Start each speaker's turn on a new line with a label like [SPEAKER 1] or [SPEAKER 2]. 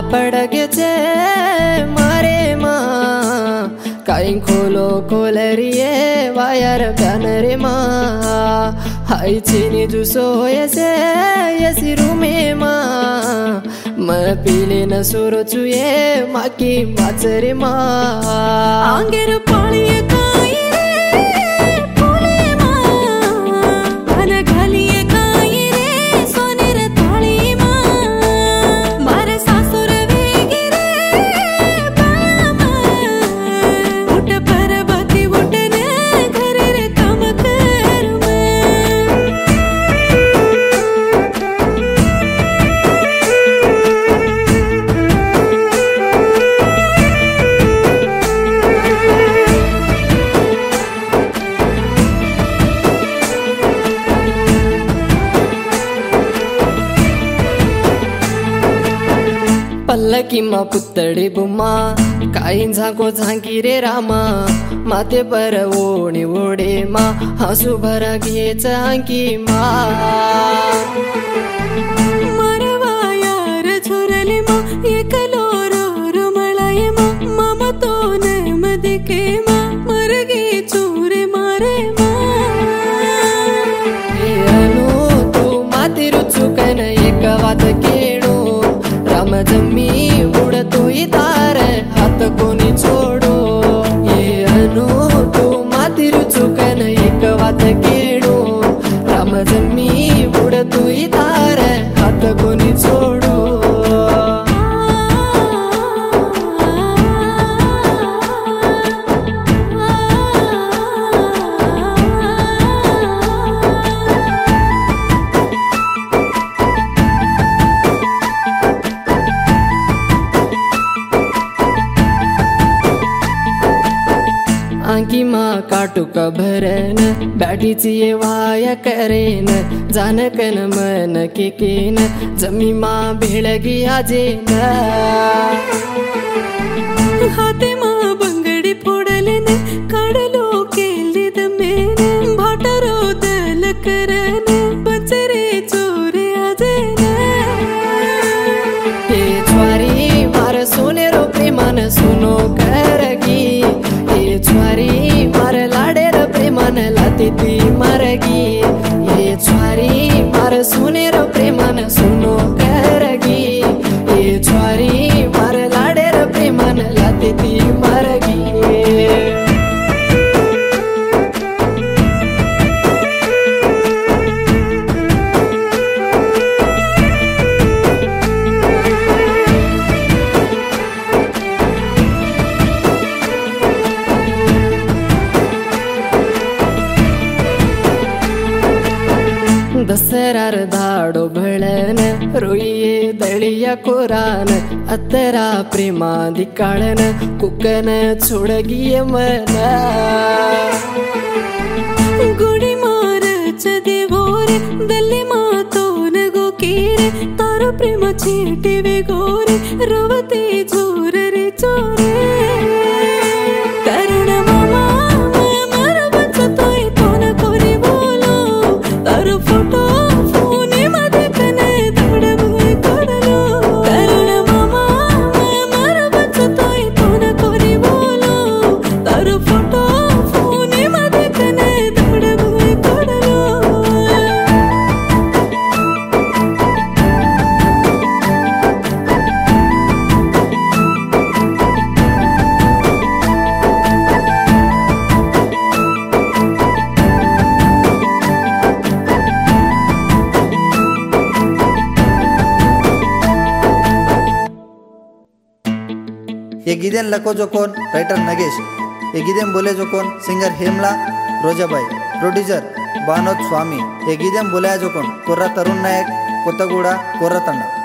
[SPEAKER 1] पड़गे छे मारे माँ काई खोलो खोलरिए वायर बैनरे माँ हाई चीनी जुसो ऐसे ऐसी रूमे माँ मैं पीले न सुरो चुए माँ की माचरे माँ
[SPEAKER 2] आंगेर पालिए काई रे फूले माँ अन घालिए काई रे सोने रे थाली माँ मारे सासुर वेगी रे बामा उठ पर बाती उठने घर रे काम कर
[SPEAKER 1] पल्लकी मा पुतळे बुमा काही झाको झांकी रे रामा माते पर ओणी ओढे मा हसू भरा घे झांकी मा
[SPEAKER 2] मरवा यार छोरले मा एकलो रो रो मळाय मा मामा तो न मदके मा मरगे चोरे मारे मा
[SPEAKER 1] अनु तू माते रुचुकन एक वात केडो राम जम्मी उडतो तार हात कोणी छोडो ये अनु तू माती रुचुकन एक वात केडो राम जम्मी उडतो तार हात कोणी छोडो आंकी माँ काटुक भरन बैठी चिए वाया करेन जानकन मन के केन जमी माँ भेड़गी आजेन
[SPEAKER 2] हाते माँ बंगड़ी फोड़ले ने काढलो केली दमेन भाटरो दल करन बचरे चोरे आजेन
[SPEAKER 1] हे ज्वारी मार सोने रो प्रेमान सुनो करगी हे ज्वारी मार लाडे रो प्रेमान लाती ती मरगी हे ज्वारी मार सोने रो प्रेमान सुनो करगी हे ज्वारी मार लाडे रो प्रेमान लाती ती मरगी दसरार धाडो भळन रोइये दळिया कोरान अतरा प्रेमा दिकाळन कुकन छोडगिये मन
[SPEAKER 2] गुडी मार चदे भोरे दल्ले मातोन गोकीरे तारो प्रेम चीटी वे गोरे रवते जोर रे चोरे करण मामा मार बचतोय तोन कोरी बोलो तारो फोटो फोने मध्ये कने धडबोय कडलो करण मामा मार बचतोय तोन कोरी बोलो तारो फोटो फोने मध्ये कने धडबोय कडलो
[SPEAKER 3] ये गीदेन लको जो कोन राइटर नगेश ये गीदेन बोले जो कोन सिंगर हेमला रोजाबाई प्रोड्यूसर बानोद स्वामी ये गीदेन बोले जो कोन कोर्रा तरुण नायक कोत्तगूड़ा कोर्रा तंड।